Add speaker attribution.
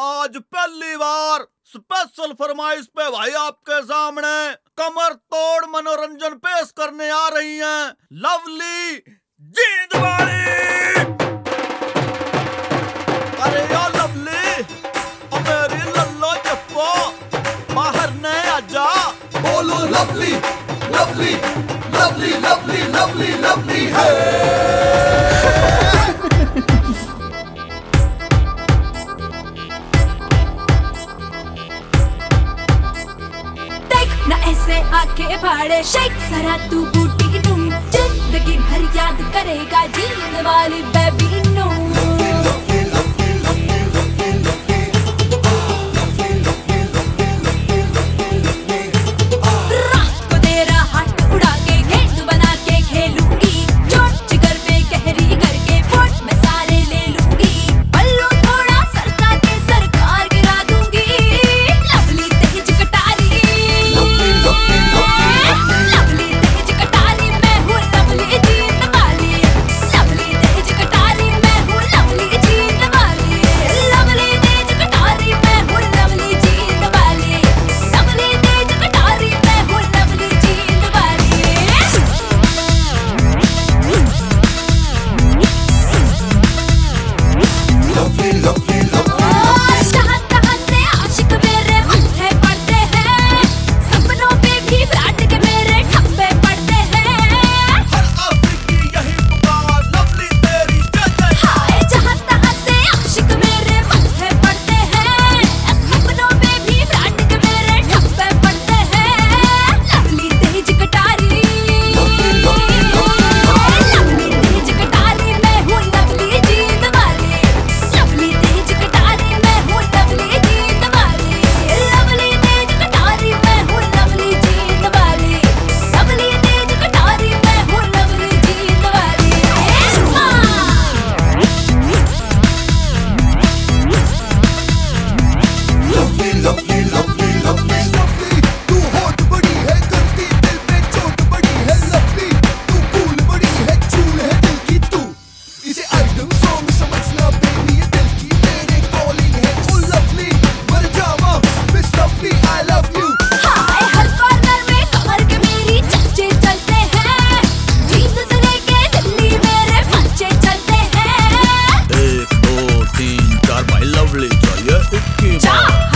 Speaker 1: आज पहली बार स्पेशल फरमाइश पे भाई आपके सामने कमर तोड़ मनोरंजन पेश करने आ रही हैं लवली जींदवाड़ी। अरे यार लवली, मेरी लल्लो चप्पो बाहर न आजा।
Speaker 2: बोलो lovely lovely lovely lovely lovely lovely है।
Speaker 3: ना ऐसे आके फाड़े शेक जरा तू बूटी नू, जिंदगी भर याद करेगा जींद वाली बेबी नू। रात को तेरा हाथ उड़ा के गेंद बना के खेलूंगी, चोट जिगर पे गहरी करके वोट में सारे ले लूंगी, बल्लू थोड़ा सरका के सरकार गिरा दूंगी। लवली तेज कटारी, लवली तेज कटारी मैं हूँ लवली जीत वाली, लवली तेज कटारी मैं हूँ लवली जीत वाली, लवली तेज कटारी मैं हूँ लवली जीत वाली, लवली तेज कटारी मैं हूँ लवली जीत वाली।
Speaker 2: लवली लवली
Speaker 3: कहाँ से आशिक मेरे मत्थे पड़ते हैं, सपनों पे भी ब्रांड के मेरे ठप्पे पड़ते हैं।
Speaker 1: हर आशिक की यही पुकार लवली तेरी जय जय।
Speaker 3: हाय जहाँ तहाँ से आशिक मेरे मत्थे पड़ते हैं, सपनों पे भी ब्रांड के मेरे ठप्पे पड़ते हैं। लवली तेज कटारी, लवली तेज कटारी मैं हूँ लवली जीत वाली, लवली तेज कटारी मैं हूँ लवली जीत वाली, लवली तेज कटारी मैं हूँ लवली जीत वाली, लवली तेज कटारी मैं हूँ लवली जीत वाली।
Speaker 2: Lovely lovely lovely lovely. तू होठ बड़ी है करती दिल पे चोट बड़ी है लवली, तू कूल बड़ी है चूल है दिल की तू, इसे आइटम सॉन्ग समझना बेबी ये दिल की तेरे कॉलिंग है। ओ लवली मर जावा miss lovely I love you.
Speaker 3: हाय हर कॉर्नर में कमर के मेरी चर्चे चलते हैं, जींद से लेके दिल्ली मेरे पंचे चलते हैं।
Speaker 1: 1 2 3 4 भाई लवली चाहिए 21 बार।